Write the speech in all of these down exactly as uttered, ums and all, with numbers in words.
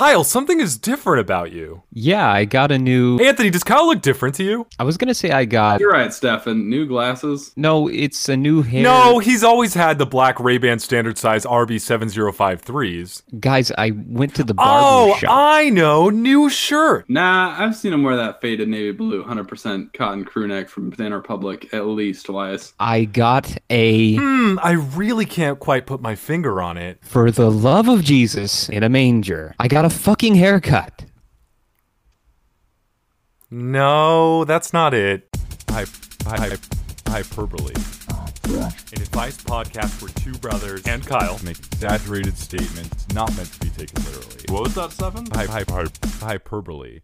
Kyle, something is different about you. Yeah, I got a new... Anthony, does Kyle look different to you? I was going to say I got... You're right, Stefan. New glasses? No, it's a new hair... No, he's always had the black Ray-Ban standard size R B seven oh five threes. Guys, I went to the barber oh, shop. Oh, I know. New shirt. Nah, I've seen him wear that faded navy blue one hundred percent cotton crew neck from Banana Republic at least twice. I got a... Hmm, I really can't quite put my finger on it. For the love of Jesus in a manger, I got a fucking haircut. No, that's not it. Hy- hy- hyperbole. An advice podcast where two brothers and Kyle make exaggerated statements not meant to be taken literally. What was that, Stefan? Hy- hy- hy- hyperbole.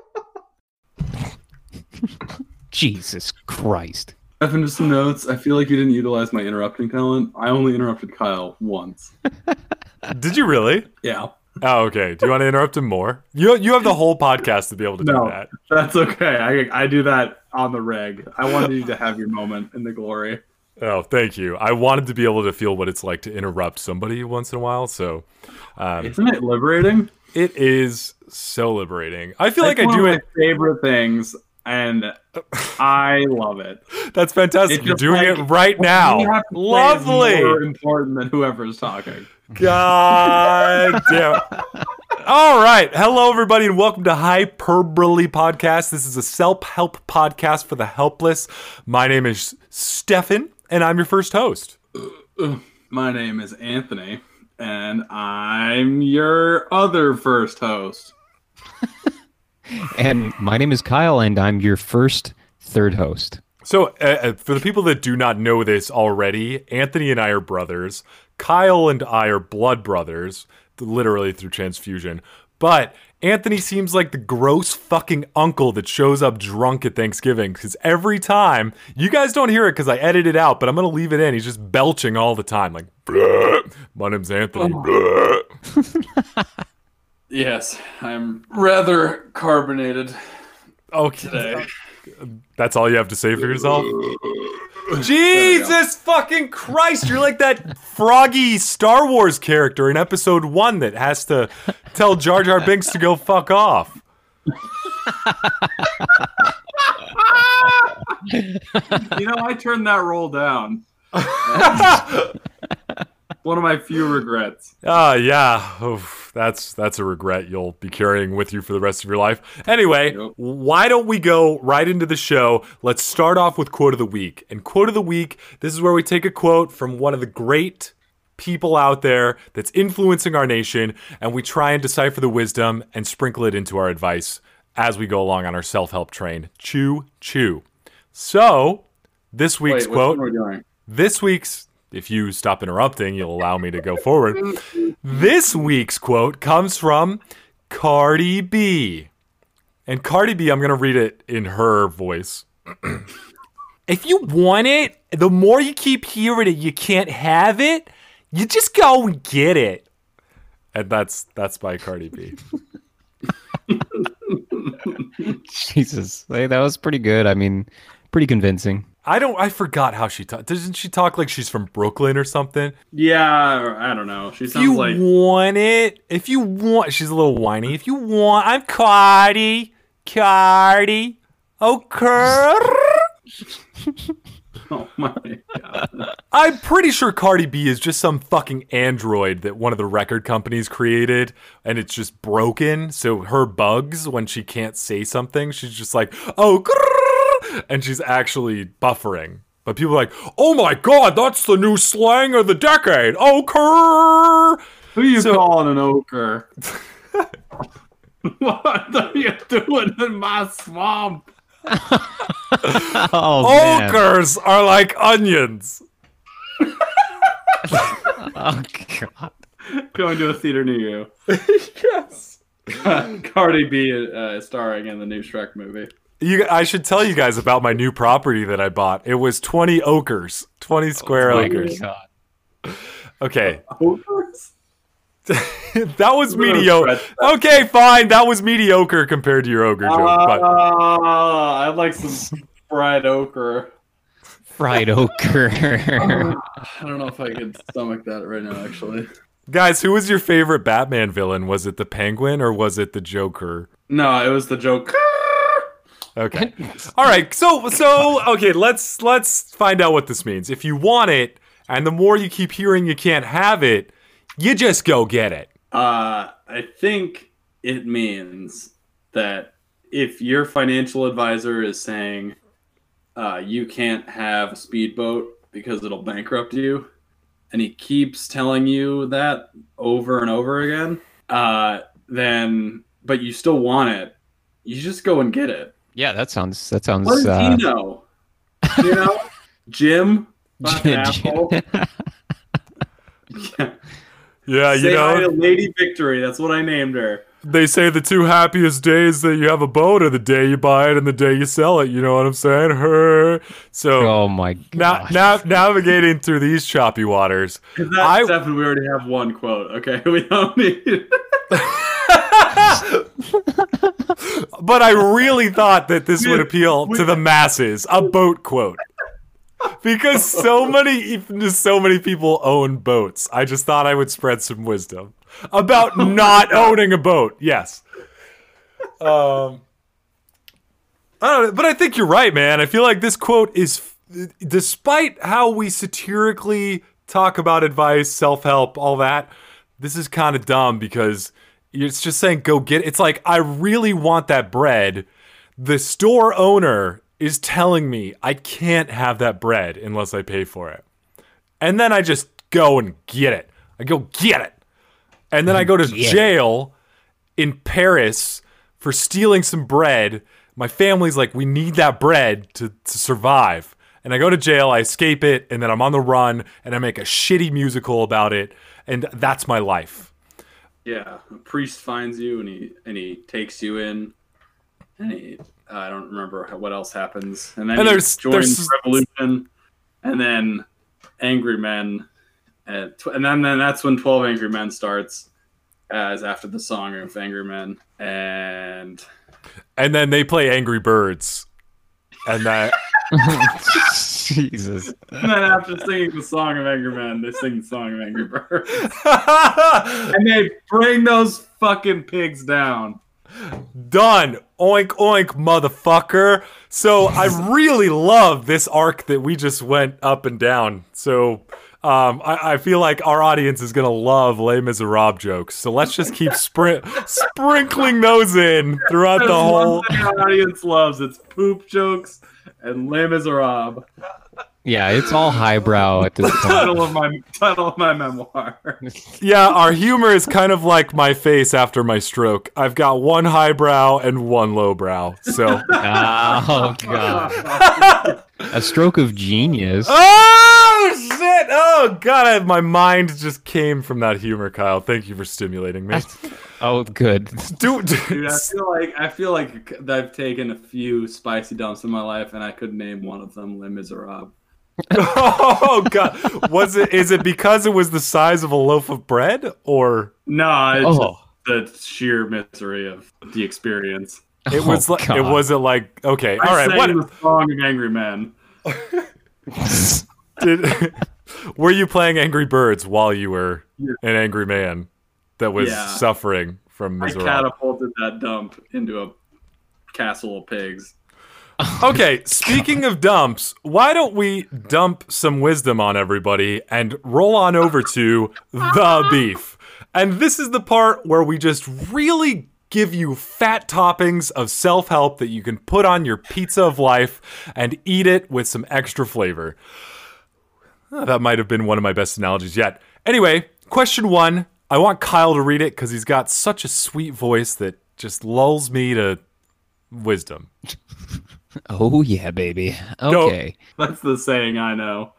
Jesus Christ. Stefan, just some notes. I feel like you didn't utilize my interrupting talent. I only interrupted Kyle once. Did you really? Yeah. Oh, okay. Do you want to interrupt him more? You you have the whole podcast to be able to No, do that. That's okay. I I do that on the reg. I wanted you to have your moment in the glory. Oh, thank you. I wanted to be able to feel what it's like to interrupt somebody once in a while. So, um, Isn't it liberating? It is so liberating. I feel That's like I one do of it. My favorite things, and I love it. That's fantastic. It's You're just doing like, it right what you now. have to say Lovely. is more important than whoever's talking. God damn. All right. Hello, everybody, and welcome to Hyperbole Podcast. This is a self-help podcast for the helpless. My name is Stefan, and I'm your first host. My name is Anthony, and I'm your other first host. And my name is Kyle, and I'm your first third host. So, uh, for the people that do not know this already, Anthony and I are brothers. Kyle and I are blood brothers, literally through transfusion. But Anthony seems like the gross fucking uncle that shows up drunk at Thanksgiving. Because every time, you guys don't hear it because I edit it out, but I'm going to leave it in. He's just belching all the time. Like, bleh. My name's Anthony. Oh. Yes, I'm rather carbonated Okay. today. That's all you have to say for yourself? Jesus fucking Christ, you're like that froggy Star Wars character in episode one that has to tell Jar Jar Binks to go fuck off. You know, I turned that roll down. One of my few regrets. Ah, uh, yeah. Oof, that's that's a regret you'll be carrying with you for the rest of your life. Anyway, Yep. Why don't we go right into the show? Let's start off with Quote of the Week. And Quote of the Week, this is where we take a quote from one of the great people out there that's influencing our nation, and we try and decipher the wisdom and sprinkle it into our advice as we go along on our self-help train. Choo, choo. So, this week's Wait, quote, which one are we doing? this week's, if you stop interrupting, you'll allow me to go forward. This week's quote comes from Cardi B. And Cardi B, I'm going to read it in her voice. If you want it, the more you keep hearing it, you can't have it, you just go and get it. And that's that's by Cardi B. Jesus, hey, that was pretty good. I mean, pretty convincing. I don't, I forgot how she talks. Doesn't she talk like she's from Brooklyn or something? Yeah, I don't know. She If sounds you like want it, if you want, she's a little whiny. If you want, I'm Cardi, Cardi, okay. oh my god. I'm pretty sure Cardi B is just some fucking android that one of the record companies created, and it's just broken. So her bugs when she can't say something, she's just like, oh, grrr, and she's actually buffering. But people are like, oh my god, that's the new slang of the decade. Oh, kerr. Who you So- calling an ochre? What are you doing in my swamp? Oh, man. Ochres are like onions. Oh, God. Going to a theater near you. Yes. Cardi B uh, starring in the new Shrek movie. You, I should tell you guys about my new property that I bought. It was twenty ochres, twenty square Oh, my ochres. God. Okay, Ochres? that was mediocre. Okay, fine, that was mediocre compared to your ogre joke. But Ah, I'd like some fried ochre. Fried ochre. I don't know if I could stomach that right now, actually. Guys, who was your favorite Batman villain? Was it the Penguin or was it the Joker? No, it was the joke. Okay. All right. So so okay, let's let's find out what this means. If you want it, and the more you keep hearing you can't have it, you just go get it. Uh, I think it means that if your financial advisor is saying uh, you can't have a speedboat because it'll bankrupt you, and he keeps telling you that over and over again, uh, then but you still want it, you just go and get it. Yeah, that sounds that sounds. What does uh, he know? You know, Jim, fucking asshole. Yeah. Yeah, you Say hi know, to Lady Victory. That's what I named her. they say the two happiest days that you have a boat are the day you buy it and the day you sell it. You know what I'm saying? Her. So Oh my now, god! now, navigating through these choppy waters, Because that, I- Stefan, we already have one quote. Okay, we don't need. but I really thought that this would We- appeal we- to the masses. A boat quote. Because so many, so many people own boats. I just thought I would spread some wisdom about not owning a boat. Yes. Um. I don't know, but I think you're right, man. I feel like this quote is, despite how we satirically talk about advice, self-help, all that, this is kind of dumb because it's just saying go get it. It's like, I really want that bread. The store owner is telling me I can't have that bread unless I pay for it. And then I just go and get it. I go get it. And then I go to Get it. jail in Paris for stealing some bread. My family's like, we need that bread to, to survive. And I go to jail, I escape it, and then I'm on the run, and I make a shitty musical about it. And that's my life. Yeah, a priest finds you and he and he takes you in, and he I don't remember how- what else happens, and then And he there's- joins there's- revolution, and then Angry Men, at, tw- and then, then that's when Twelve Angry Men starts, as after the song of Angry Men, and And then they play Angry Birds. And that... Jesus. and then after singing the song of Angry Men, they sing the song of Angry Birds, and they bring those fucking pigs down. Done. Oink, oink, motherfucker. So I really love this arc that we just went up and down. So um, I, I feel like our audience is going to love Les Miserables jokes. So let's just keep spri- sprinkling those in throughout the There's whole... one thing our audience loves. It's poop jokes and Les Miserables. Yeah, it's all highbrow at this point. Title of my title of my memoir. Yeah, our humor is kind of like my face after my stroke. I've got one highbrow and one lowbrow. So... Oh god. A stroke of genius. Oh shit! Oh god, I, my mind just came from that humor, Kyle. Thank you for stimulating me. Oh, good. Do, do- Dude, I feel like I feel like I've taken a few spicy dumps in my life, and I could name one of them Les Miserables. oh god, was it? Is it because it was the size of a loaf of bread, or No, it's Oh. just the sheer misery of the experience. it was Oh, like it God. wasn't like okay, I all right. sang What the song of Angry Men. did? Were you playing Angry Birds while you were Yeah. an angry man that was Yeah. suffering from I misery? catapulted that dump into a castle of pigs. Okay, speaking of dumps, why don't we dump some wisdom on everybody and roll on over to the beef? And this is the part where we just really give you fat toppings of self-help that you can put on your pizza of life and eat it with some extra flavor. Oh, that might have been one of my best analogies yet. Anyway, question one. I want Kyle to read it because he's got such a sweet voice that just lulls me to wisdom. Oh yeah, baby. Okay. That's the saying I know.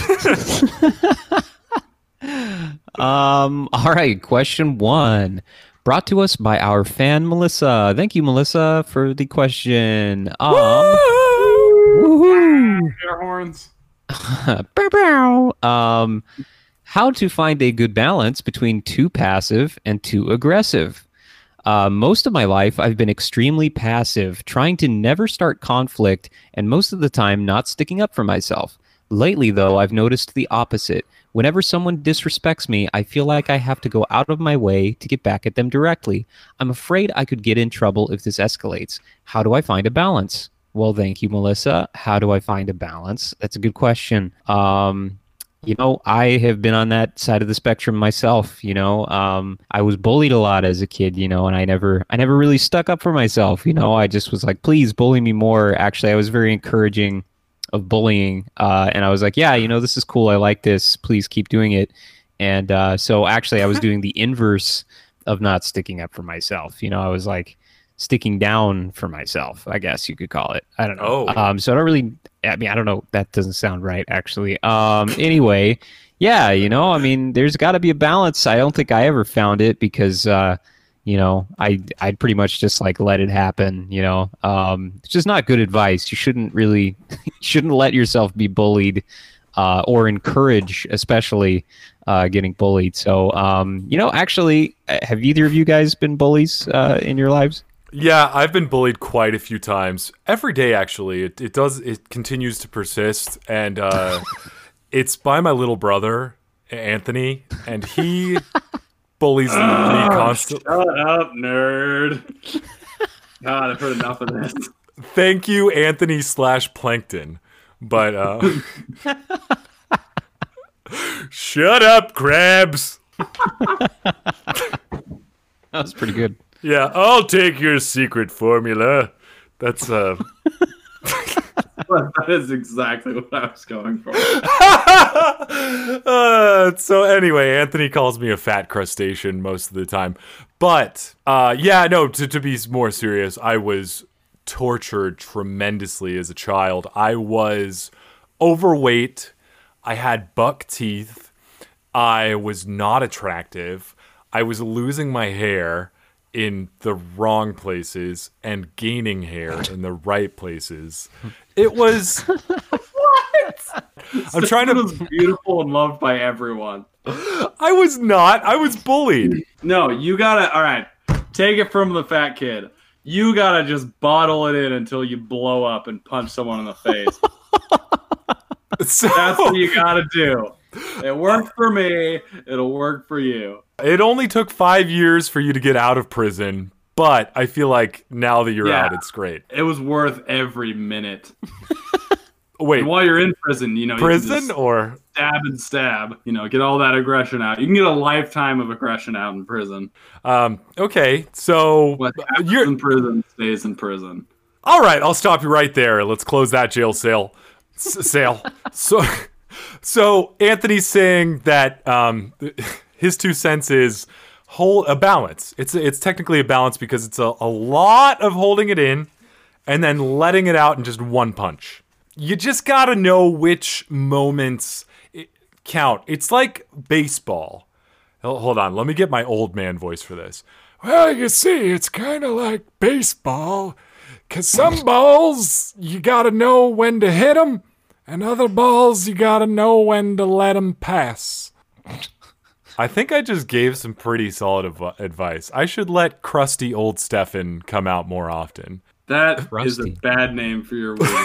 Um, all right, question one. Brought to us by our fan Melissa. Thank you, Melissa, for the question. Um woohoo. Air horns. Bow, bow. Um how to find a good balance between too passive and too aggressive. Uh, most of my life, I've been extremely passive, trying to never start conflict, and most of the time not sticking up for myself. Lately, though, I've noticed the opposite. Whenever someone disrespects me, I feel like I have to go out of my way to get back at them directly. I'm afraid I could get in trouble if this escalates. How do I find a balance? Well, thank you, Melissa. How do I find a balance? That's a good question. Um, you know, I have been on that side of the spectrum myself. You know, um, I was bullied a lot as a kid, you know, and I never, I never really stuck up for myself. You know, I just was like, please bully me more. Actually, I was very encouraging of bullying. Uh, and I was like, yeah, you know, this is cool. I like this. Please keep doing it. And uh, so actually I was doing the inverse of not sticking up for myself. You know, I was like sticking down for myself, I guess you could call it. I don't know. Oh. Um, so I don't really, I mean, I don't know. That doesn't sound right, actually. Um, anyway, yeah, you know, I mean, there's got to be a balance. I don't think I ever found it because, uh, you know, I, I'd pretty much just like let it happen, you know. Um, it's just not good advice. You shouldn't really, you shouldn't let yourself be bullied uh, or encourage, especially uh, getting bullied. So, um, you know, actually, have either of you guys been bullies uh, in your lives? Yeah, I've been bullied quite a few times. Every day, actually. It, it does. It continues to persist. And uh, it's by my little brother, Anthony. And he bullies me constantly. Shut up, nerd. God, I've heard enough of this. Thank you, Anthony slash Plankton. But, uh... shut up, crabs! That was pretty good. Yeah, I'll take your secret formula. That's, uh... That is exactly what I was going for. uh, so anyway, Anthony calls me a fat crustacean most of the time. But, uh, yeah, no, to, to be more serious, I was tortured tremendously as a child. I was overweight. I had buck teeth. I was not attractive. I was losing my hair in the wrong places and gaining hair in the right places. It was... What? I'm trying to... was beautiful and loved by everyone. I was not. I was bullied. No, you gotta... All right, take it from the fat kid. You gotta just bottle it in until you blow up and punch someone in the face. So, That's what you gotta do. It worked for me. It'll work for you. It only took five years for you to get out of prison, but I feel like now that you're Yeah. out, it's great. It was worth every minute. Wait, And while you're in prison, you know, you can prison just or... stab and stab. You know, get all that aggression out. You can get a lifetime of aggression out in prison. Um, okay, so... What happens You're... in prison stays in prison. All right, I'll stop you right there. Let's close that jail sale. S- sale. So, so Anthony's saying that um, his two cents is hold a balance. It's it's technically a balance because it's a, a lot of holding it in and then letting it out in just one punch. You just gotta know which moments count. It's like baseball. Hold on, let me get my old man voice for this. Well, you see, it's kind of like baseball. Because some balls, you got to know when to hit them, and other balls, you got to know when to let them pass. I think I just gave some pretty solid av- advice. I should let crusty old Stefan come out more often. That Rusty. is a bad name for your wiener.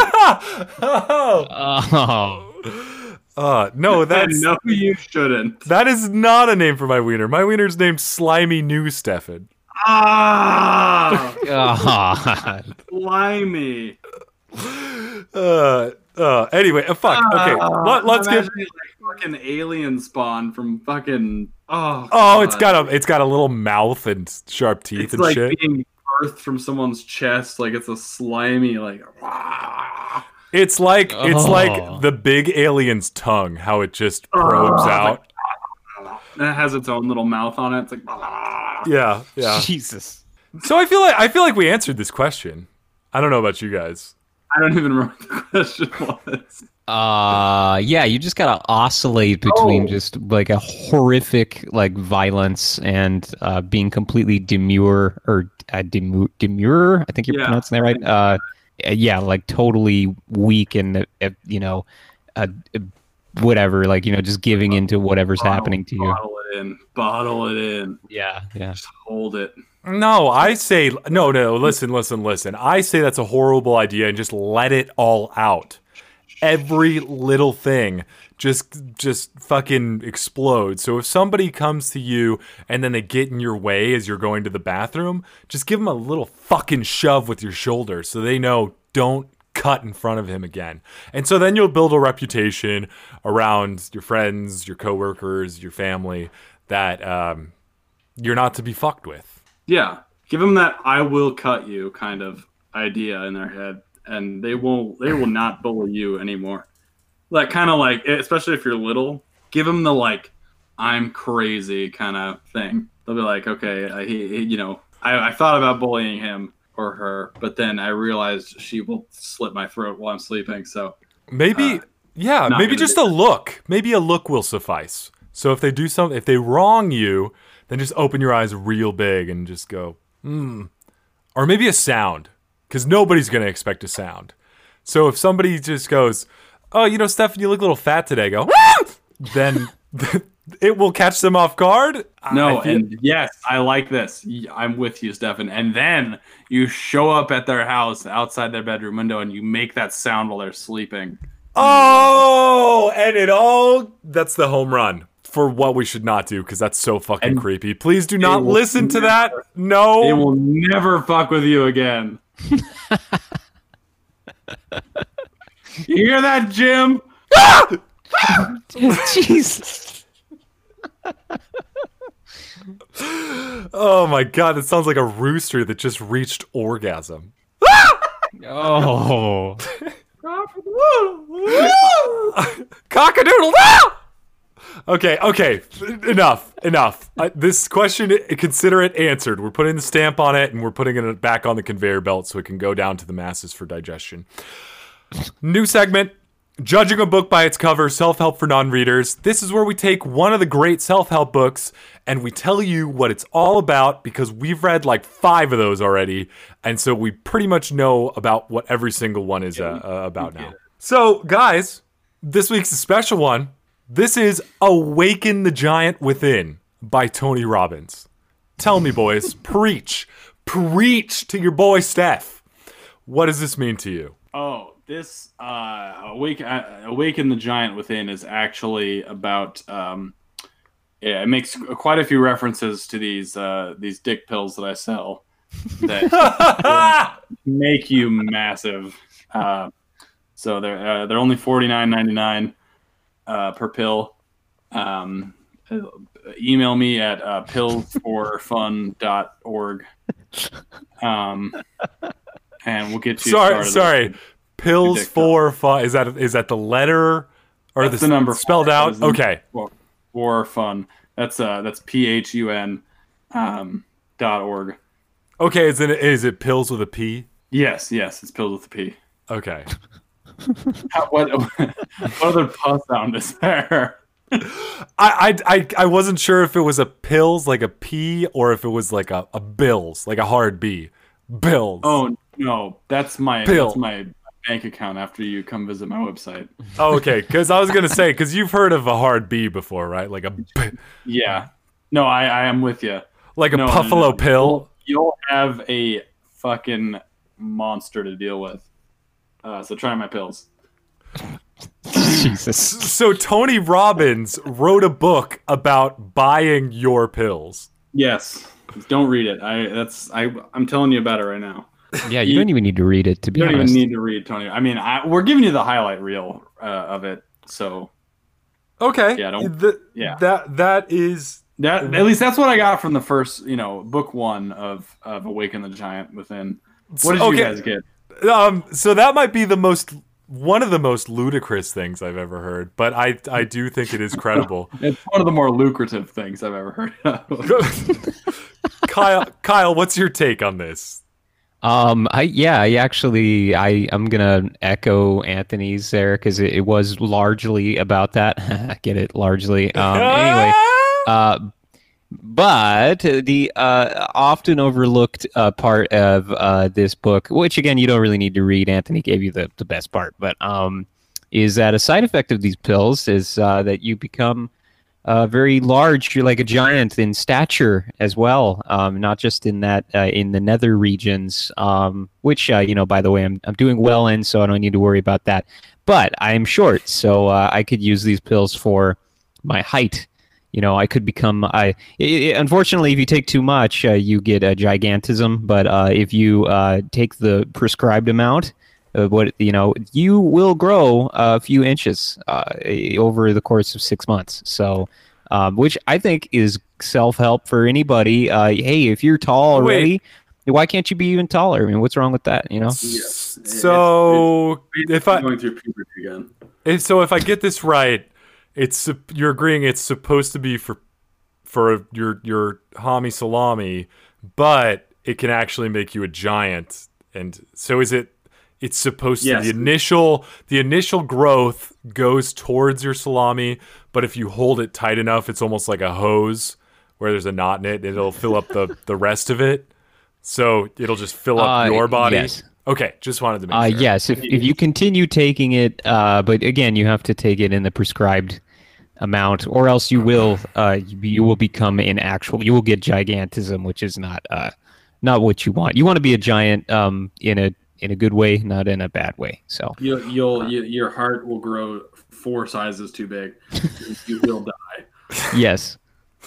oh, Oh, uh, no, that's No, you shouldn't. that is not a name for my wiener. My wiener's named Slimy New Stefan. Ah, God. slimy. Uh, uh, anyway, uh, fuck. Okay, let, let's get. Imagine, like fucking alien spawn from fucking. Oh, Oh, it's God. got a it's got a little mouth and sharp teeth It's and like shit. being birthed from someone's chest. Like it's a slimy, like. ah. It's like it's Oh. like the big alien's tongue, how it just probes Oh, out. And it has its own little mouth on it. It's like. ah. Yeah, yeah. Jesus. So I feel like I feel like we answered this question. I don't know about you guys. I don't even remember what the question was. Uh, yeah, you just gotta oscillate between Oh. just like a horrific like violence and uh, being completely demure or uh, demure, demure. I think you're Yeah, pronouncing that right. Uh, yeah, like totally weak and uh, you know, uh, whatever. Like you know, just giving into whatever's Bottle- happening to you. Bottle it in. Bottle it in. Yeah, yeah. Just hold it. No, I say no, no. Listen, listen, listen. I say that's a horrible idea, and just let it all out. every little thing just just fucking explodes. So if somebody comes to you and then they get in your way as you're going to the bathroom, just give them a little fucking shove with your shoulder so they know don't cut in front of him again. And so then you'll build a reputation around your friends, your coworkers, your family that um, you're not to be fucked with. Yeah. Give them that "I will cut you" kind of idea in their head, and they won't. They will not bully you anymore. Like kind of like, especially if you're little, give them the like, "I'm crazy" kind of thing. They'll be like, okay, I, he, he- you know, I, I thought about bullying him or her, but then I realized she will slit my throat while I'm sleeping. So Maybe, Uh, yeah, not maybe gonna just do a look. Maybe a look will suffice. So if they do something, if they wrong you, then just open your eyes real big and just go, hmm. Or maybe a sound, because nobody's going to expect a sound. So if somebody just goes, oh, you know, Stefan, you look a little fat today, go, then it will catch them off guard. no, I feel- and yes, I like this. Y- I'm with you, Stefan. And then you show up at their house outside their bedroom window, and you make that sound while they're sleeping. Oh, and it all, that's the home run for what we should not do, because that's so fucking And creepy. Please do not will listen to that. never- No. They will never fuck with you again. You hear that, Jim? Jesus. Oh my god, that sounds like a rooster that just reached orgasm. Oh. Cockadoodle! Ah! Okay, okay, enough, enough. Uh, this question, consider it answered. We're putting the stamp on it, and we're putting it back on the conveyor belt so it can go down to the masses for digestion. New segment, judging a book by its cover, self-help for non-readers. This is where we take one of the great self-help books and we tell you what it's all about, because we've read like five of those already, and so we pretty much know about what every single one is uh, uh, about now. So, guys, this week's a special one. This is Awaken the Giant Within by Tony Robbins. Tell me, boys, preach, preach to your boy Steph. What does this mean to you? Oh, this uh, awake, uh, awaken the giant within is actually about. Um, yeah, it makes quite a few references to these uh, these dick pills that I sell that make you massive. Uh, so they're uh, they're only forty-nine ninety-nine uh, per pill. Um, uh, email me at uh, pills for fun dot org. Um, and we'll get you sorry, started. sorry. Pills Ridiculous. for fun. Is that is that the letter or That's the, the number spelled four. out? That is the- Okay. For, for fun. That's uh that's P H U N um dot org. Okay, is it is it pills with a P? Yes, yes, it's pills with a P. Okay. How, what what other puff sound is there? I, I I I wasn't sure if it was a pills like a P or if it was like a, a bills, like a hard B. Bills. Oh no, that's my Pill. that's my bank account after you come visit my website. Oh, okay, because I was gonna say, because you've heard of a hard B before, right? Like a b- Yeah. No, I, I am with you. like a No, no, Buffalo no. pill. You'll have a fucking monster to deal with. Uh, so try my pills. Jesus. So Tony Robbins wrote a book about buying your pills. Yes. Don't read it. I that's I I'm telling you about it right now. Yeah, you don't even need to read it, to be You don't honest. even need to read Tony. I mean, I, we're giving you the highlight reel uh, of it. So Okay. Yeah, don't- Th- yeah. That that is that at least that's what I got from the first, you know, book one of of Awaken the Giant Within. What did Okay. you guys get? um. So that might be the most one of the most ludicrous things I've ever heard, but I I do think it is credible. It's one of the more lucrative things I've ever heard of. Kyle, Kyle, what's your take on this? Um, I yeah, I actually I I'm gonna echo Anthony's there because it, it was largely about that. Get it? Largely. Um, anyway, uh, but the uh, often overlooked uh, part of uh, this book, which again you don't really need to read. Anthony gave you the the best part, but um, is that a side effect of these pills is uh, that you become uh, very large. You're like a giant in stature as well, um, not just in that uh, in the nether regions, um, which uh, you know, by the way, I'm I'm doing well in, so I don't need to worry about that. but I'm short, so uh, I could use these pills for my height. You know, I could become. I I unfortunately, if you take too much, uh, you get a gigantism. But uh, if you uh, take the prescribed amount, uh, what you know, you will grow a few inches uh, over the course of six months. So, um, which I think is self-help for anybody. Uh, hey, if you're tall already, Wait. why can't you be even taller? I mean, what's wrong with that? You know. Yes. So it's, it's if I going through puberty again. If, so if I get this right. It's you're agreeing it's supposed to be for for your your Hami salami, but it can actually make you a giant. And so is it? It's supposed to yes. the initial the initial growth goes towards your salami, but if you hold it tight enough, it's almost like a hose where there's a knot in it. It'll fill up the the rest of it. So it'll just fill up uh, your body. Yes. Okay, just wanted to make uh, sure. Yes, if if you continue taking it, uh, but again, you have to take it in the prescribed amount, or else you will uh, you, you will become an actual. You will get gigantism, which is not uh, not what you want. You want to be a giant um, in a in a good way, not in a bad way. So you, you'll you, your heart will grow four sizes too big. You will die. Yes.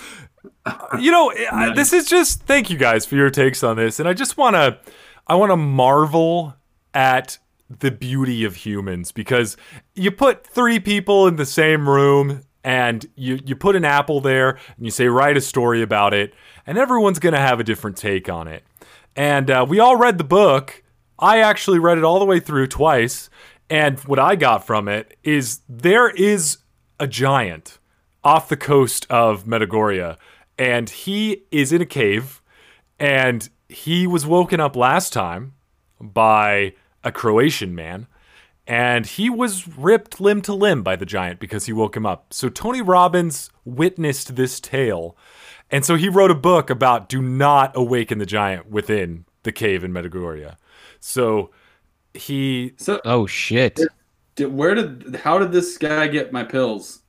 You know, I, this is just thank you guys for your takes on this, and I just want to I want to marvel at the beauty of humans, because you put three people in the same room and you, you put an apple there and you say, write a story about it, and everyone's going to have a different take on it. And uh, we all read the book. I actually read it all the way through twice. And what I got from it is there is a giant off the coast of Medjugorje, and he is in a cave, and he was woken up last time by a Croatian man, and he was ripped limb to limb by the giant because he woke him up. So Tony Robbins witnessed this tale, and so he wrote a book about do not awaken the giant within the cave in Medjugorje. So he... So, oh, shit. Did, where did... How did this guy get my pills?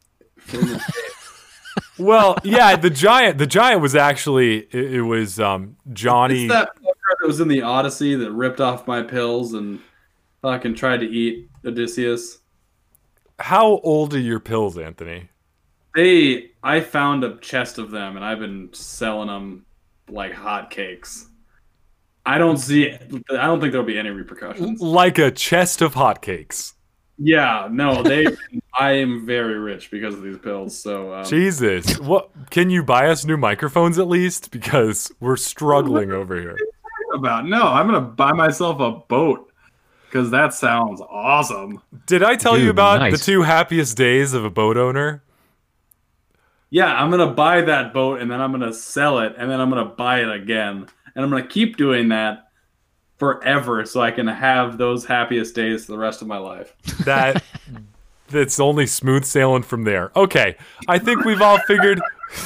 Well, yeah, the giant the giant was actually... It, it was um, Johnny... It's that fucker that was in the Odyssey that ripped off my pills and fucking tried to eat Odysseus. How old are your pills, Anthony? They, I found a chest of them, and I've been selling them like hotcakes. I don't see. I don't think there'll be any repercussions. Like a chest of hotcakes. Yeah, no, they. I am very rich because of these pills. So um, Jesus, what? Can you buy us new microphones at least? Because we're struggling over here. About no, I'm gonna buy myself a boat. Because that sounds awesome. Did I tell Dude, you about nice. the two happiest days of a boat owner? Yeah, I'm going to buy that boat, and then I'm going to sell it, and then I'm going to buy it again. And I'm going to keep doing that forever so I can have those happiest days for the rest of my life. That That's only smooth sailing from there. Okay, I think we've all figured...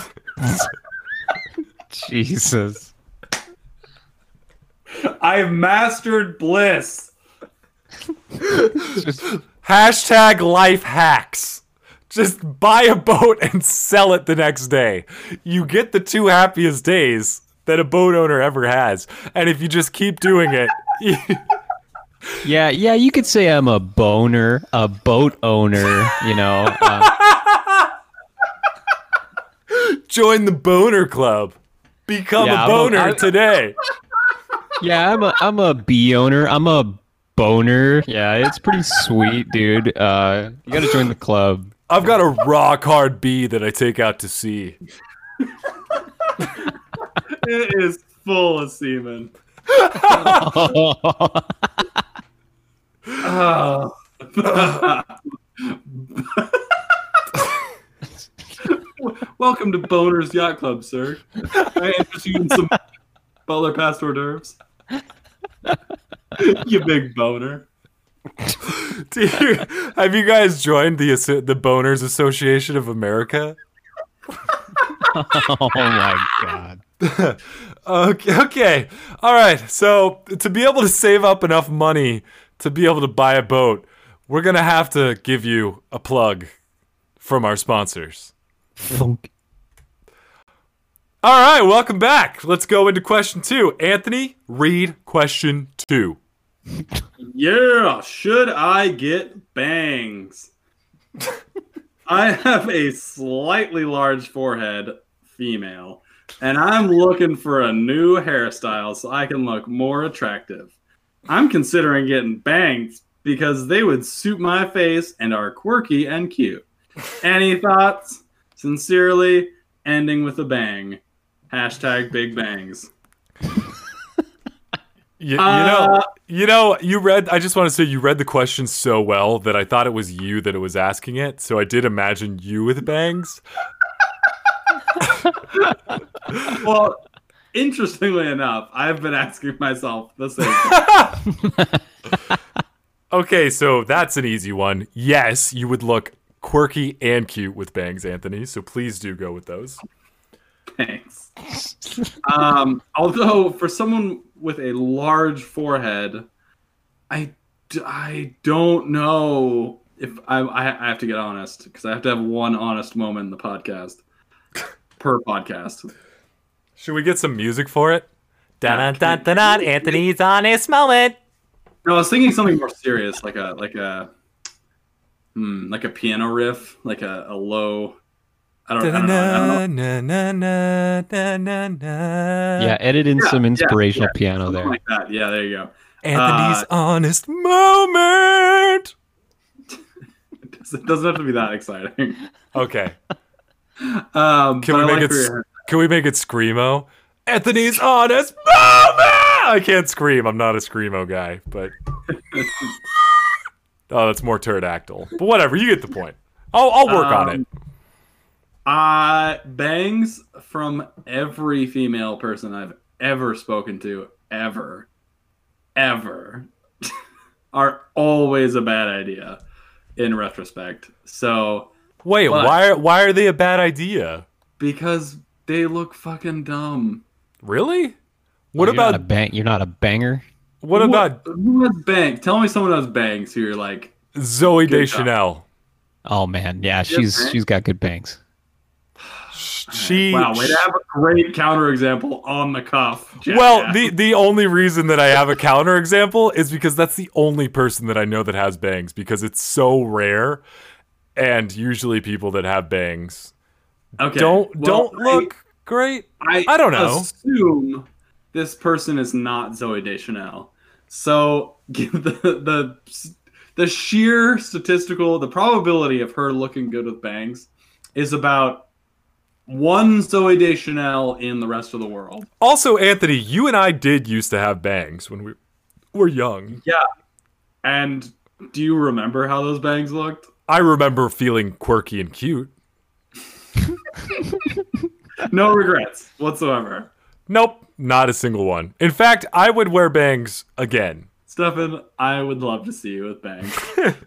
Jesus. I've mastered bliss. Hashtag life hacks. Just buy a boat and sell it the next day. You get the two happiest days that a boat owner ever has. And if you just keep doing it... Yeah, yeah, you could say I'm a boner, a boat owner, you know. Uh, Join the boner club. Become Yeah, a I'm a- boner I- today. yeah, I'm a I'm a bee owner. I'm a boner. Yeah, it's pretty sweet, dude. Uh, you got to join the club. I've got a rock hard bee that I take out to sea. It is full of semen. Oh. Welcome to Boner's Yacht Club, sir. I interest you in some Butler Pass hors d'oeuvres. You big boner. Do you, have you guys joined the Asso- the Boners Association of America? Oh my god. Okay, okay. All right. So to be able to save up enough money to be able to buy a boat, we're going to have to give you a plug from our sponsors. Funk. All right, welcome back. Let's go into question two. Anthony, read question two. Yeah, should I get bangs? I have a slightly large forehead, female, and I'm looking for a new hairstyle so I can look more attractive. I'm considering getting bangs because they would suit my face and are quirky and cute. Any thoughts? Sincerely, ending with a bang. Hashtag big bangs. You, you Uh, know, you know, you read. I just want to say you read the question so well that I thought it was you that it was asking it. So I did imagine you with bangs. Well, interestingly enough, I've been asking myself the same thing. Okay, so that's an easy one. Yes, you would look quirky and cute with bangs, Anthony. So please do go with those. Thanks. Um, although, for someone with a large forehead, I, d- I don't know if I, I have to get honest because I have to have one honest moment in the podcast per podcast. Should we get some music for it? Dun dun dun dun. Anthony's honest moment. No, I was thinking something more serious, like a like a hmm, like a piano riff, like a, a low. I don't, I don't know. I don't know. Yeah, edit in Yeah, some yeah, inspirational yeah, piano something there. like that. Yeah, there you go. Anthony's Uh, honest moment. It doesn't have to be that exciting. Okay. Um, Can but we I make like it? where s- you're- Can we make it screamo? Anthony's honest moment. I can't scream. I'm not a screamo guy, but oh, that's more pterodactyl. But whatever. You get the point. I'll I'll work on it. Um, Uh, bangs from every female person I've ever spoken to, ever, ever, are always a bad idea in retrospect. So, Wait, but- why are why are they a bad idea? because they look fucking dumb. Really? What you're not a about bang? You're not a banger. what about Who has bangs? Tell me someone who has bangs who you're like, Zoe Good Deschanel? Oh man, yeah, she's bangs? she's got good bangs. She wow, way to have a great counterexample on the cuff. Well, jackass. the the only reason that I have a counterexample is because that's the only person that I know that has bangs because it's so rare, and usually people that have bangs okay. don't well, don't look great. I, I don't know. assume this person is not Zoe Deschanel. So give the the the sheer statistical, the probability of her looking good with bangs is about one Zoe Deschanel in the rest of the world. Also, Anthony, you and I did used to have bangs when we were young. Yeah. And do you remember how those bangs looked? I remember feeling quirky and cute. No regrets whatsoever. Nope, not a single one. In fact, I would wear bangs again. Stefan, I would love to see you with bangs.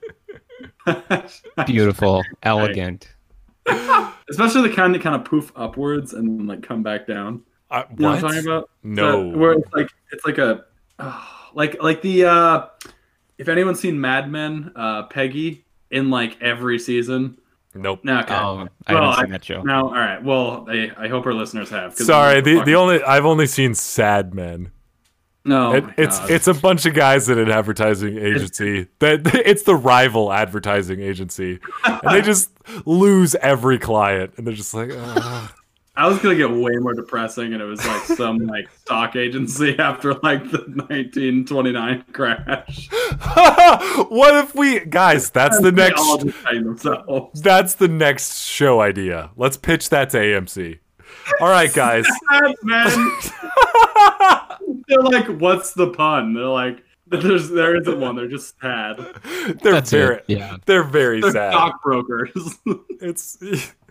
Beautiful, elegant. Especially the kind that kind of poof upwards and then like come back down. Uh, You know what? what I'm talking about? No. The- where it's like it's like a oh, like like the uh if anyone's seen Mad Men, uh Peggy in like every season. Nope. No, okay. Oh, I Well, haven't I- seen that show. No, all right. Well, I, I hope our listeners have. 'cause Sorry, it's the, the fucking- only I've only seen Sad Men. no, It, my it's God. it's a bunch of guys at an advertising agency that it's the rival advertising agency, and they just lose every client, and they're just like, "Ugh." I was gonna get way more depressing, and it was like some like stock agency after like the nineteen twenty-nine crash. what if we guys? That's the They all next. just hang themselves. That's the next show idea. Let's pitch that to A M C. All right, guys. Sad man. They're like, what's the pun? They're like, there's there isn't one. They're just sad. They're That's very it. Yeah. they're very They're sad. stockbrokers. It's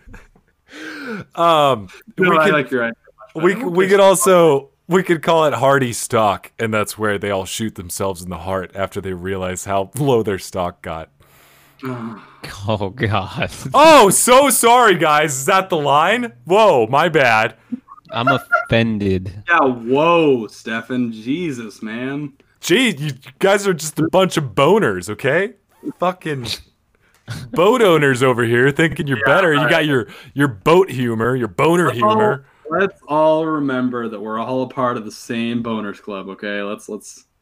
um no, we I could like your idea. we c- we could also we could call it Hardy stock, and that's where they all shoot themselves in the heart after they realize how low their stock got. Oh god, Oh, so sorry, guys. Is that the line? Whoa, my bad. I'm offended. Yeah, whoa, Stefan. Jesus, man. Gee, you guys are just a bunch of boners, okay? Fucking boat owners over here thinking you're better. You got your your boat humor, your boner humor. Let's all remember that we're all a part of the same boners club, okay? Let's let's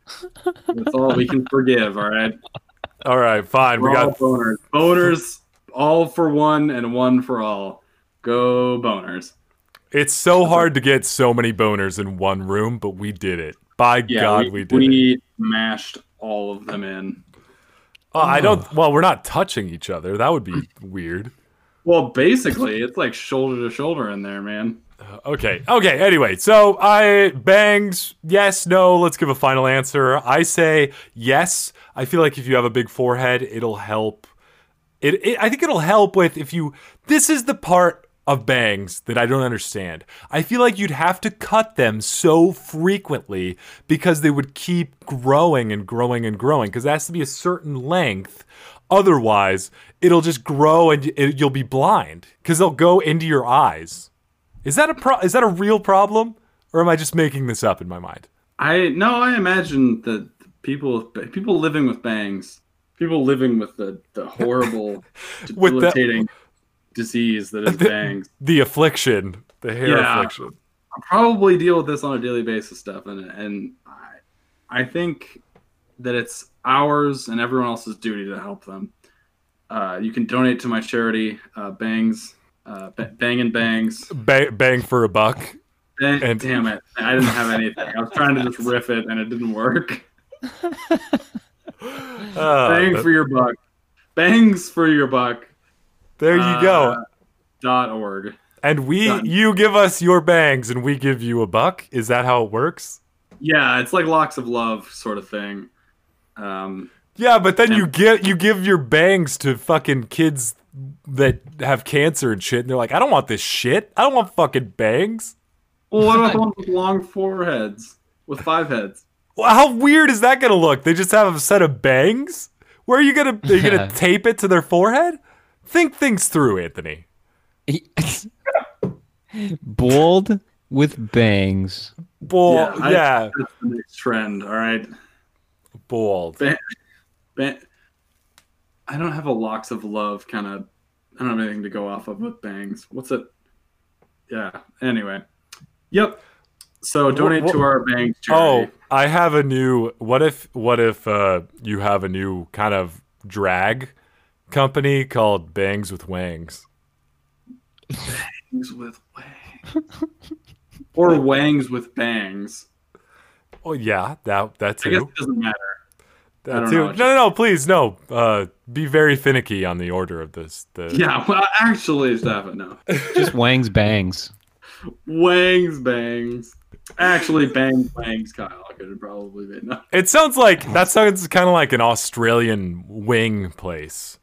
That's all we can forgive. All right. All right, fine. We're we all got boners. Boners, all for one and one for all. Go boners. It's so hard to get so many boners in one room, but we did it. By Yeah, God, we, we did we it. mashed all of them in. Oh, I don't. Well, we're not touching each other. That would be weird. Well, basically, it's like shoulder to shoulder in there, man. Uh, okay. Okay. Anyway, so I bangs. Yes. No. Let's give a final answer. I say yes. I feel like if you have a big forehead, it'll help. It. it I think it'll help with if you. This is the part of bangs that I don't understand. I feel like you'd have to cut them so frequently because they would keep growing and growing and growing because it has to be a certain length. Otherwise, it'll just grow and it, you'll be blind because they'll go into your eyes. Is that a pro- is that a real problem, or am I just making this up in my mind? I no, I imagine that people people living with bangs, people living with the, the horrible, With the- debilitating disease that is The- bangs. The affliction, the hair Yeah. affliction. I probably deal with this on a daily basis stuff, and and I, I think that it's ours and everyone else's duty to help them. Uh, you can donate to my charity, uh, Bangs, uh, ba- Bang and Bangs. Bang, bang for a buck. Bang, And- damn it, I didn't have anything. I was trying to just riff it, and it didn't work. Uh, Bang for your buck. Bangs for your buck. there you uh, go. Dot org. And we, done. you give us your bangs, and we give you a buck. Is that how it works? Yeah, it's like Locks of Love sort of thing. Um, Yeah, but then Yeah. you get you give your bangs to fucking kids that have cancer and shit, and they're like, I don't want this shit. I don't want fucking bangs. well, what about the ones with long foreheads with five heads? Well, how weird is that gonna look? They just have a set of bangs. Where are you gonna? Are you gonna tape it to their forehead? Think things through, Anthony. Bald with bangs. Bald, I- yeah, That's the next trend. All right. bald. Ban- ban- I don't have a Locks of Love kind of. I don't have anything to go off of with bangs. What's it? Yeah. Anyway. Yep. So donate wha- to our bangs Oh, charity. I have a new. What if? What if uh, you have a new kind of drag company called Bangs with Wangs? Bangs with wangs. Or wangs with bangs. Oh yeah, that that I guess too. it doesn't matter. I That don't too. know. No, no, no, please, no. Uh, be very finicky on the order of this. The, Yeah. Well, actually, stop it now. Just Wang's bangs. Wangs bangs. Actually, bang bangs. Kyle could have probably been. No. It sounds like that sounds kind of like an Australian wing place.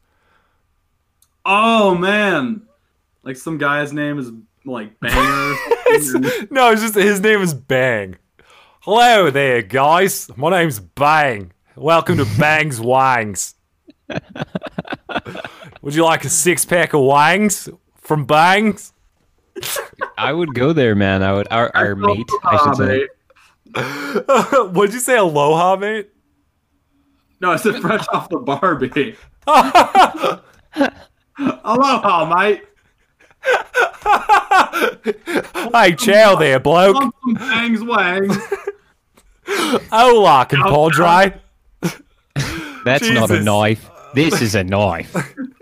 Oh man, like some guy's name is like Banger. It's- no, it's just his name is Bang. Hello there, guys. My name's Bang. Welcome to Bang's Wangs. Would you like a six pack of wangs from Bangs? I would go there, man. I would. Our, our mate, I should say. What'd you say, aloha, mate? No, I said fresh off the Barbie. Aloha, mate. Hey, chow there, bloke. Want some bangs wangs. Hola, compadre. That's not a Jesus. knife. This is a knife.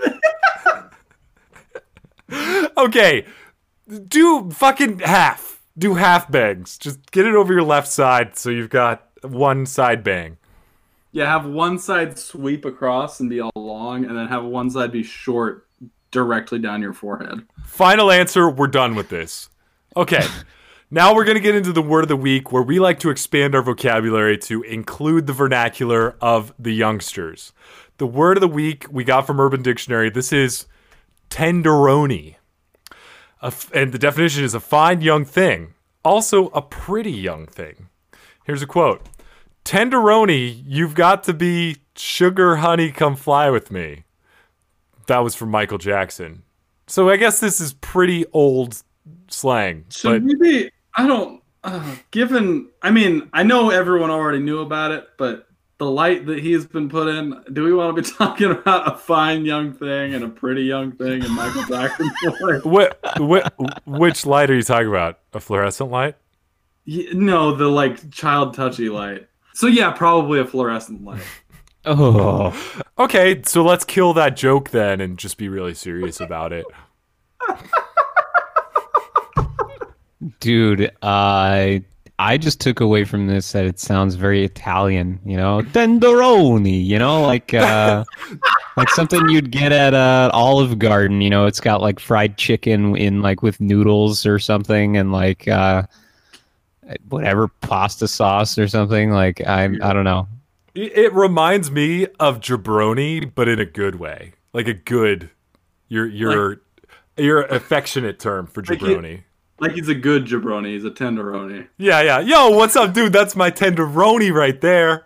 Okay, do fucking half. Do half bangs. Just get it over your left side so you've got one side bang. Yeah, have one side sweep across and be all long, and then have one side be short directly down your forehead. Final answer, we're done with this. Okay, now we're going to get into the word of the week where we like to expand our vocabulary to include the vernacular of the youngsters. The word of the week we got from Urban Dictionary. This is tenderoni. A f- and the definition is a fine young thing. Also, a pretty young thing. Here's a quote. Tenderoni, you've got to be sugar honey, come fly with me. That was from Michael Jackson. So I guess this is pretty old slang. So But maybe I don't. Uh, given, I mean, I know everyone already knew about it, but the light that he's been put in, do we want to be talking about a fine young thing and a pretty young thing and Michael Jackson? what, what, which light are you talking about? A fluorescent light? Yeah, no, the like child touchy light. So yeah, probably a fluorescent light. Oh, Okay, so let's kill that joke then and just be really serious about it. dude, uh, I just took away from this that it sounds very Italian. You know, tenderoni. You know, like uh, like something you'd get at uh, Olive Garden. You know, it's got like fried chicken in like with noodles or something, and like uh, whatever pasta sauce or something. Like I, I don't know. It it reminds me of jabroni, but in a good way, like a good, your your your affectionate term for Like it- jabroni. Like he's a good jabroni. He's a tenderoni. Yeah, yeah. Yo, what's up, dude? That's my tenderoni right there.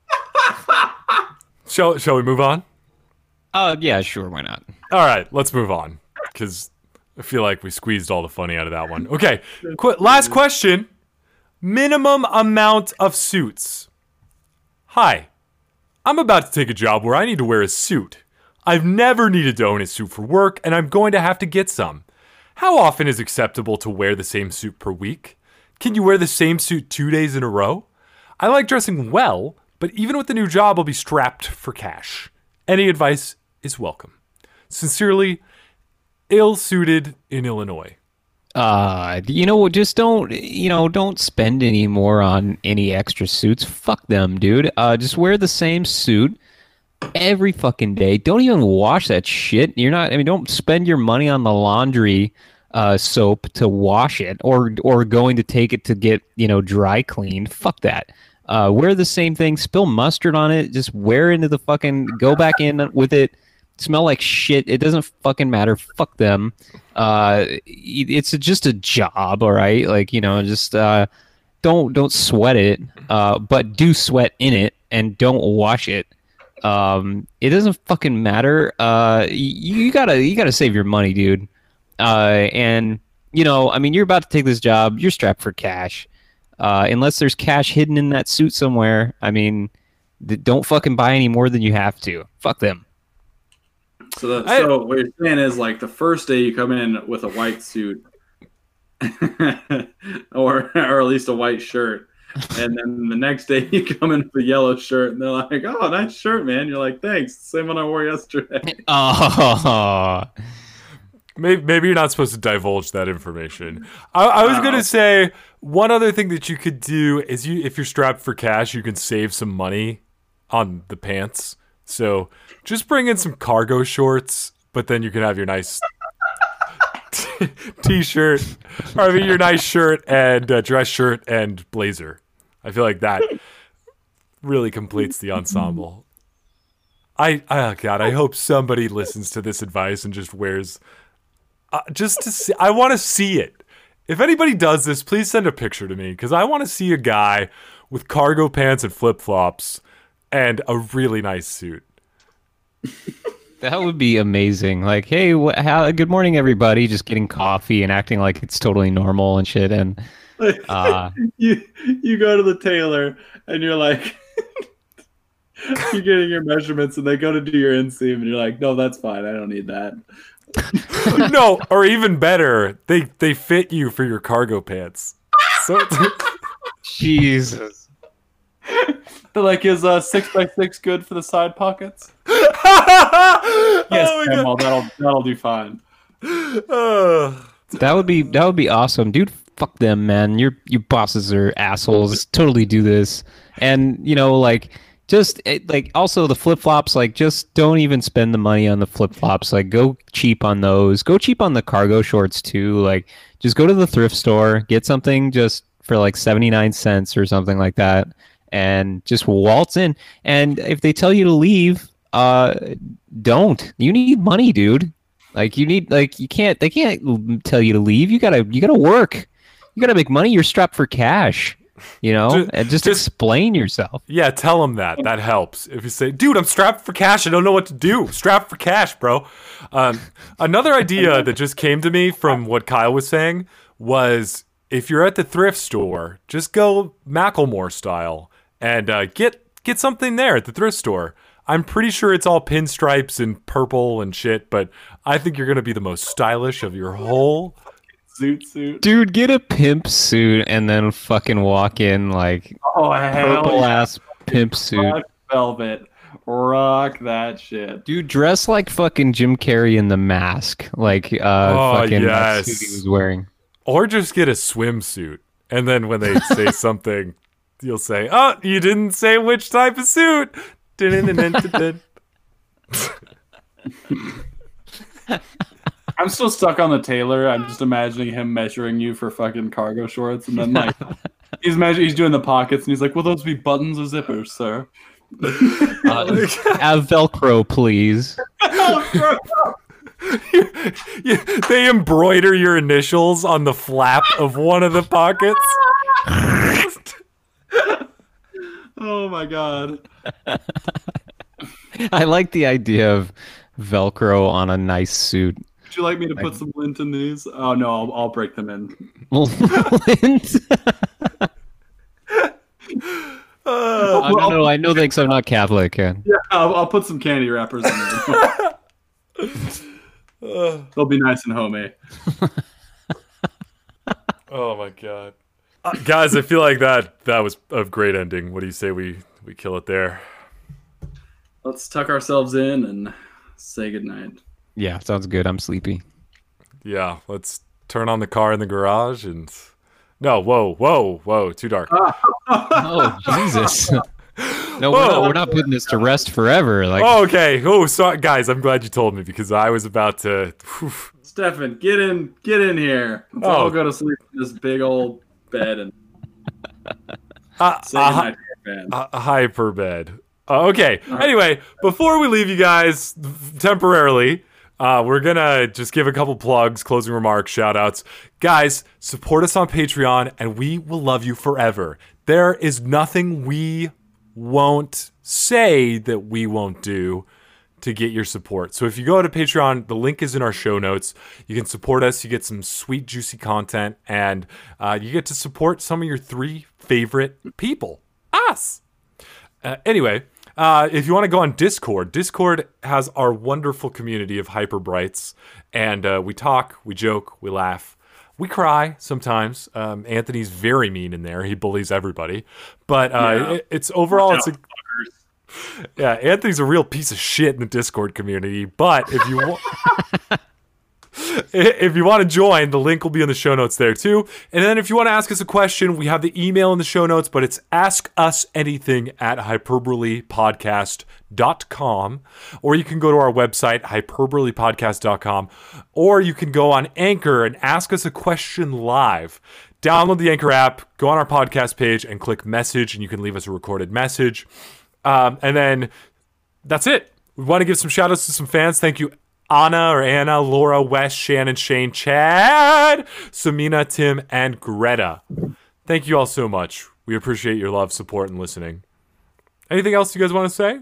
shall Shall we move on? Uh, yeah, sure, why not? All right, let's move on because I feel like we squeezed all the funny out of that one. Okay, qu- last question: minimum amount of suits. Hi, I'm about to take a job where I need to wear a suit. I've never needed to own a suit for work, and I'm going to have to get some. How often is acceptable to wear the same suit per week? Can you wear the same suit two days in a row? I like dressing well, but even with the new job, I'll be strapped for cash. Any advice is welcome. Sincerely, ill-suited in Illinois. Uh, you know what? Just don't, you know, don't spend any more on any extra suits. Fuck them, dude. Uh, just wear the same suit every fucking day. Don't even wash that shit. You're not. I mean, don't spend your money on the laundry uh, soap to wash it, or or going to take it to get you know dry cleaned. Fuck that. Uh, wear the same thing. Spill mustard on it. Just wear into the fucking. Go back in with it. Smell like shit. It doesn't fucking matter. Fuck them. Uh, it's just a job, all right. Like you know, just uh, don't don't sweat it. Uh, but do sweat in it and don't wash it. Um, it doesn't fucking matter. Uh, you, you gotta you gotta save your money, dude. Uh, and you know, I mean, you're about to take this job. You're strapped for cash. Uh, unless there's cash hidden in that suit somewhere. I mean, th- don't fucking buy any more than you have to. Fuck them. So, the, I- so what you're saying is like the first day you come in with a white suit, or or at least a white shirt, and then the next day you come in with a yellow shirt, and they're like, "Oh, nice shirt, man." You're like, "Thanks, same one I wore yesterday." Oh, Maybe, maybe you're not supposed to divulge that information. I, I was Oh. gonna say one other thing that you could do is you, if you're strapped for cash, you can save some money on the pants. So just bring in some cargo shorts, but then you can have your nice t- t-shirt, or I mean your nice shirt and uh, dress shirt and blazer. I feel like that really completes the ensemble. I, oh God, I hope somebody listens to this advice and just wears, uh, just to see. I want to see it. If anybody does this, please send a picture to me because I want to see a guy with cargo pants and flip flops and a really nice suit. that would be amazing. Like, hey, wh- how, good morning, everybody. Just getting coffee and acting like it's totally normal and shit. And uh, you you go to the tailor and you're like, you're getting your measurements, and they go to do your inseam, and you're like, "No, that's fine. I don't need that." No, or even better, they they fit you for your cargo pants. So Jesus. They're like, "Is uh six by six good for the side pockets?" yes, Yes, oh my Grandma, that'll that'll do fine. God. Uh, That would be that would be awesome, dude. Fuck them, man. Your your bosses are assholes. Totally do this, and you know, like, just it, like also the flip flops. Like, just don't even spend the money on the flip flops. Like, go cheap on those. Go cheap on the cargo shorts too. Like, just go to the thrift store, get something just for like seventy nine cents or something like that, and just waltz in. And if they tell you to leave, uh, don't. You need money, dude. Like you need, like you can't. They can't tell you to leave. You gotta, you gotta work. You gotta make money. You're strapped for cash. You know, Just- and just, just- explain yourself. yeah, tell them that. That helps. If you say, "Dude, I'm strapped for cash. I don't know what to do." Strapped for cash, bro. Um, another idea that just came to me from what Kyle was saying was if you're at the thrift store, just go Macklemore style and uh, get get something there at the thrift store. I'm pretty sure it's all pinstripes and purple and shit, but I think you're gonna be the most stylish of your whole zoot suit. Dude, get a pimp suit and then fucking walk in like Oh, hell purple yeah. ass pimp suit. Rock velvet. Rock that shit. Dude, dress like fucking Jim Carrey in The Mask. Like, uh, Oh, fucking that yes. suit he was wearing. Or just get a swimsuit. And then when they say something, you'll say, oh, you didn't say which type of suit. Dun-dun-dun-dun-dun. I'm still stuck on the tailor. I'm just imagining him measuring you for fucking cargo shorts, and then like he's measuring, he's doing the pockets, and he's like, "Will those be buttons or zippers, sir?" Uh, have Velcro, please. You- they embroider your initials on the flap of one of the pockets. Oh my god! I like the idea of Velcro on a nice suit. Would you like me to put some lint in these? Oh no, I'll, I'll break them in. Lint. Uh, Oh, no, no, I know thanks. I'm not Catholic. And Yeah, I'll, I'll put some candy wrappers in there. They'll be nice and homey. oh my god, uh, guys! I feel like that that was a great ending. What do you say we we kill it there? Let's tuck ourselves in and say goodnight. yeah, sounds good. I'm sleepy. Yeah, let's turn on the car in the garage and. No, whoa, whoa, whoa! Too dark. Oh Jesus! No, we're Whoa. not, we're not putting this to rest forever. Like, Oh, okay. Oh, sorry, guys. I'm glad you told me because I was about to. Whew. Stefan, get in, get in here. Let's Oh. all go to sleep in this big old bed and Uh, say uh, goodnight to your fans. uh, hyper bed. Uh, okay. Anyway, before we leave you guys temporarily, uh, we're gonna just give a couple plugs, closing remarks, shout outs. Guys, support us on Patreon and we will love you forever. There is nothing we won't say that we won't do to get your support. So if you go to Patreon, the link is in our show notes. You can support us. You get some sweet, juicy content, and uh, you get to support some of your three favorite people, us. Uh, anyway, uh, if you want to go on Discord, Discord has our wonderful community of hyperbrights, and uh, we talk, we joke, we laugh. We cry sometimes. Um, Anthony's very mean in there. He bullies everybody. But uh, Yeah. it, it's overall, it's a, Fuckers. yeah, Anthony's a real piece of shit in the Discord community. But if you want, if you want to join, the link will be in the show notes there too. And then if you want to ask us a question, we have the email in the show notes, but it's askusanything at hyperbole podcast dot com, or you can go to our website hyperbole podcast dot com, or you can go on Anchor and ask us a question live. Download the Anchor app, go on our podcast page and click message, and you can leave us a recorded message. Um, and then that's it. We want to give some shout outs to some fans. Thank you, Anna or Anna, Laura, Wes, Shannon, Shane, Chad, Samina, Tim, and Greta. Thank you all so much. We appreciate your love, support, and listening. Anything else you guys want to say?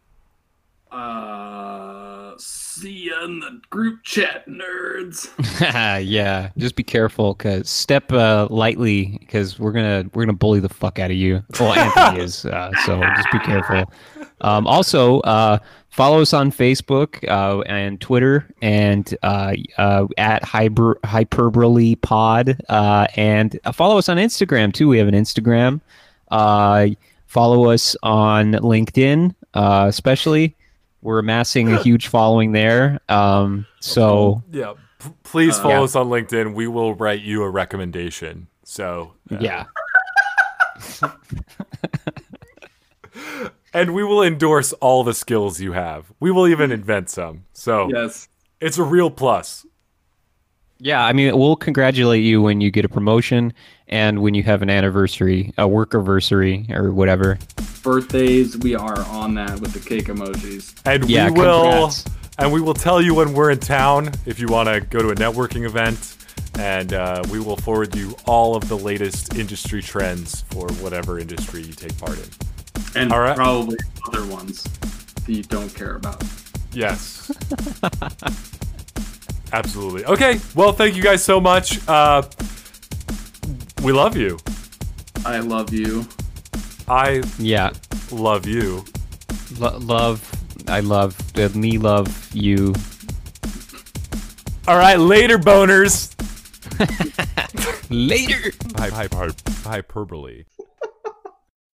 Uh, see ya in the group chat, nerds. yeah, just be careful, cause step uh, lightly, because we're gonna we're gonna bully the fuck out of you. Well, Anthony is, uh, so just be careful. Um, also, uh, follow us on Facebook uh, and Twitter, and uh, uh, at Hyper Hyperbole Pod, uh, and uh, follow us on Instagram too. We have an Instagram. Uh, follow us on LinkedIn, uh, especially. We're amassing a huge following there. Um, so Yeah, p- please Uh, follow yeah. us on LinkedIn. We will write you a recommendation. So uh, yeah. and we will endorse all the skills you have. We will even invent some. So Yes. it's a real plus. Yeah, I mean, we'll congratulate you when you get a promotion and when you have an anniversary, a work anniversary or whatever. Birthdays, we are on that with the cake emojis. And Yeah, we will congrats. and we will tell you when we're in town if you want to go to a networking event, and uh, we will forward you all of the latest industry trends for whatever industry you take part in. And All right. probably other ones that you don't care about. Yes. Absolutely. Okay. Well, thank you guys so much. Uh, we love you. I love you. I Yeah, love you. Lo- love, I love, uh, me love you. All right. Later, boners. Later. Hy- hy- hy- hyperbole.